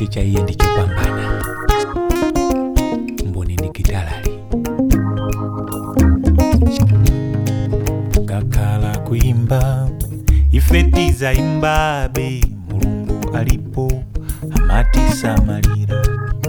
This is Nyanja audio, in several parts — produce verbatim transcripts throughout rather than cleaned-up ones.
chonse cha iye ndichopambana. Mboni ndikitalali kakhala kuimba ife tizaimbabe. Mulungu alipo amatisamalira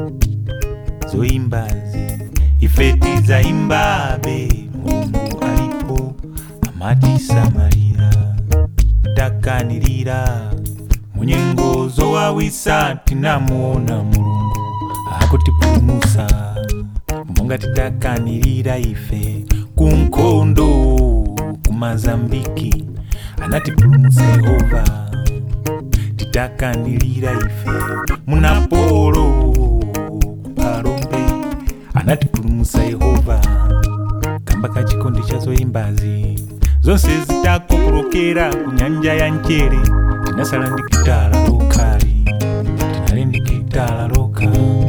zoimbazi ife tizaimbabe. Mulungu alipo amatisamalira takanilira munyengo zowawisa tinamuona Mulungu akutipulumusa. Monga titakanilira ife kunkondo kumazambiki anatipulumusa Yehova. Titakanilira ife munapolo kupalombe anatipulumusa Yehova. Kamba kachikondi cha zoimbazi zonse zitakokorokera kunyanja ya Nchere. Tinasala ndikitala lokali tinali ndikitala loka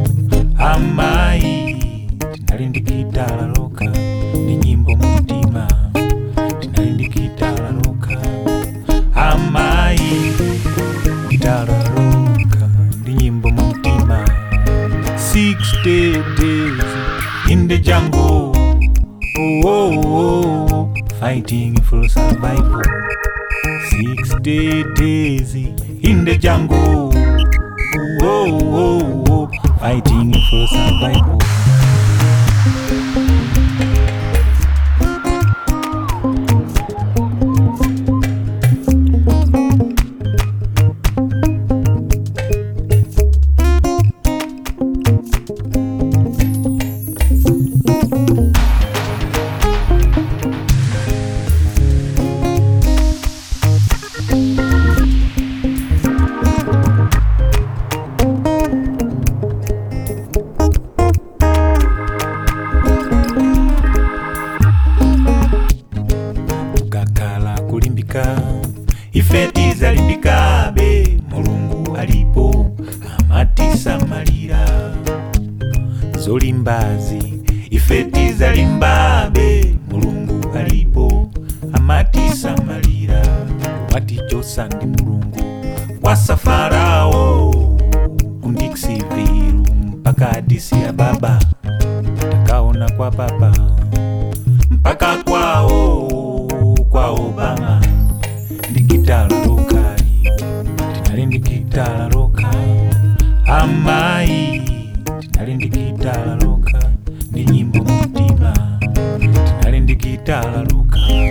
amai. Tinali ndikitala loka ni nyimbo mutima. Tinali ndikitala loka amai. Kitala loka ni nyimbo mutima. Sixty days in the jungle, oh, oh, oh, fighting for survival. Sixty days in the jungle, oh, oh, oh, fighting for survival. Ife tizalimbikabe. Mulungu alipo amatisamalira zolimbazi ife tizalimbabe. Mulungu alipo amatisamalira watichosa ndi Mulungu kwa Farao kundikisiviru mpaka Addis Ababa. Takaona kwa papa mpaka kwao kwa Obama. Ndikitala lokali tinali ndikitala loka amai. Tinali ndikitala loka ni nyimbo mutima. Tinali ndikitala loka